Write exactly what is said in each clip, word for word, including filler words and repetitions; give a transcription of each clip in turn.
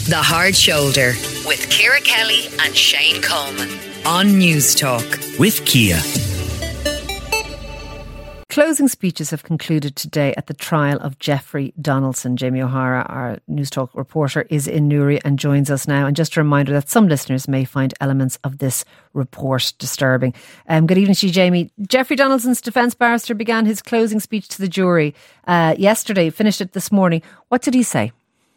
The Hard Shoulder with Ciara Kelly and Shane Coleman on News Talk with Kia. Closing speeches have concluded today at the trial of Jeffrey Donaldson. Jamie O'Hara, our News Talk reporter, is in Newry and joins us now. And just a reminder that some listeners may find elements of this report disturbing. Um, good evening to you, Jamie. Jeffrey Donaldson's defence barrister began his closing speech to the jury uh, yesterday, finished it this morning. What did he say?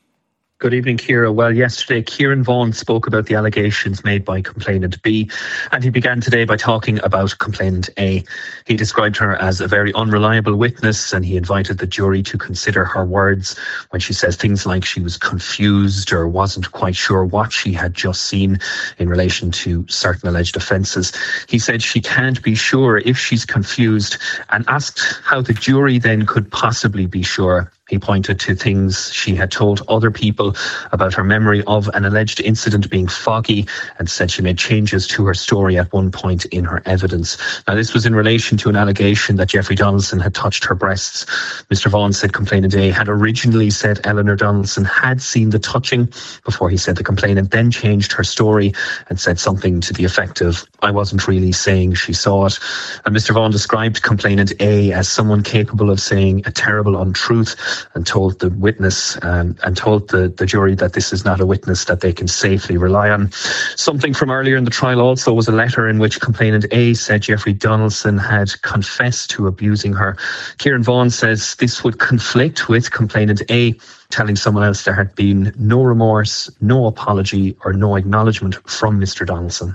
Good evening, Ciara. Well, yesterday, Kieran Vaughan spoke about the allegations made by complainant B, and he began today by talking about complainant A. He described her as a very unreliable witness, and he invited the jury to consider her words when she says things like she was confused or wasn't quite sure what she had just seen in relation to certain alleged offences. He said she can't be sure if she's confused, and asked how the jury then could possibly be sure. He pointed to things she had told other people about her memory of an alleged incident being foggy, and said she made changes to her story at one point in her evidence. Now, this was in relation to an allegation that Jeffrey Donaldson had touched her breasts. Mister Vaughan said complainant A had originally said Eleanor Donaldson had seen the touching, before he said the complainant then changed her story and said something to the effect of, "I wasn't really saying she saw it." And Mister Vaughan described complainant A as someone capable of saying a terrible untruth, and told the witness um, and told the, the jury that this is not a witness that they can safely rely on. Something from earlier in the trial also was a letter in which complainant A said Jeffrey Donaldson had confessed to abusing her. Kieran Vaughan says this would conflict with complainant A telling someone else there had been no remorse, no apology or no acknowledgement from Mister Donaldson.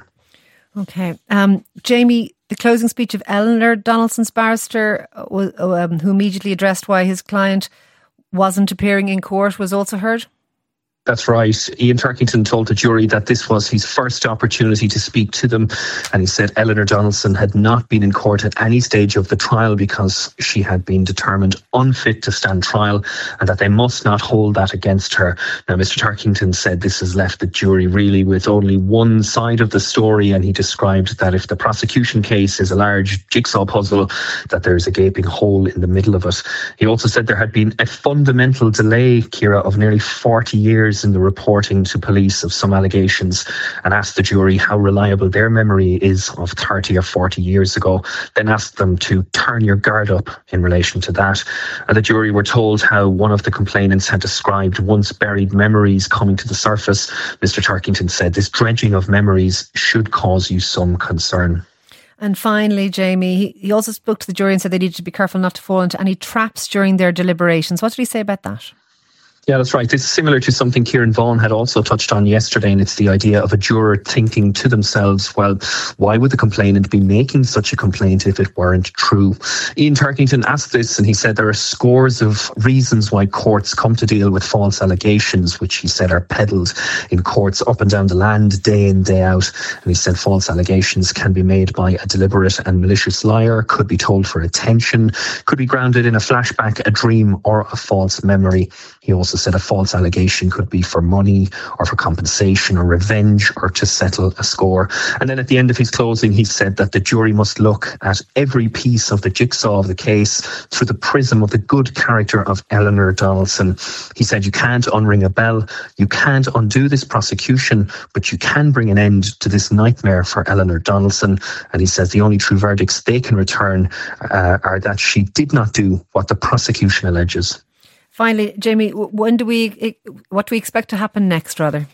Okay. Um, Jamie, the closing speech of Eleanor Donaldson's barrister, um, who immediately addressed why his client wasn't appearing in court, was also heard? That's right. Ian Turkington told the jury that this was his first opportunity to speak to them, and he said Eleanor Donaldson had not been in court at any stage of the trial because she had been determined unfit to stand trial, and that they must not hold that against her. Now, Mister Turkington said this has left the jury really with only one side of the story, and he described that if the prosecution case is a large jigsaw puzzle, that there's a gaping hole in the middle of it. He also said there had been a fundamental delay, Ciara, of nearly forty years in the reporting to police of some allegations, and asked the jury how reliable their memory is of thirty or forty years ago, then asked them to turn your guard up in relation to that. And the jury were told how one of the complainants had described once buried memories coming to the surface. Mister Turkington said this dredging of memories should cause you some concern. And finally, Jamie, he, he also spoke to the jury and said they needed to be careful not to fall into any traps during their deliberations. What did he say about that? Yeah, that's right. It's similar to something Kieran Vaughan had also touched on yesterday, and it's the idea of a juror thinking to themselves, well, why would the complainant be making such a complaint if it weren't true? Ian Turkington asked this, and he said there are scores of reasons why courts come to deal with false allegations, which he said are peddled in courts up and down the land day in, day out. And he said false allegations can be made by a deliberate and malicious liar, could be told for attention, could be grounded in a flashback, a dream or a false memory. He also said a false allegation could be for money or for compensation or revenge or to settle a score. And then at the end of his closing, he said that the jury must look at every piece of the jigsaw of the case through the prism of the good character of Eleanor Donaldson. He said you can't unring a bell, you can't undo this prosecution, but you can bring an end to this nightmare for Eleanor Donaldson. And he says the only true verdicts they can return uh, are that she did not do what the prosecution alleges. Finally, Jamie, when do we, what do we expect to happen next, rather?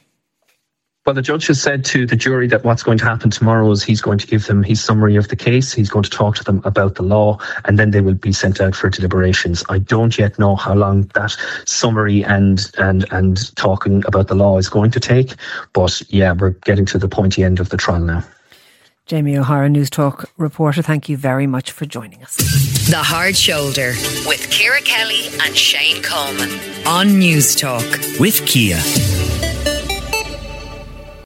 Well, the judge has said to the jury that what's going to happen tomorrow is he's going to give them his summary of the case. He's going to talk to them about the law, and then they will be sent out for deliberations. I don't yet know how long that summary and and and talking about the law is going to take. But yeah, we're getting to the pointy end of the trial now. Jamie O'Hara, News Talk reporter, thank you very much for joining us. The Hard Shoulder with Ciara Kelly and Shane Coleman on News Talk with Kia.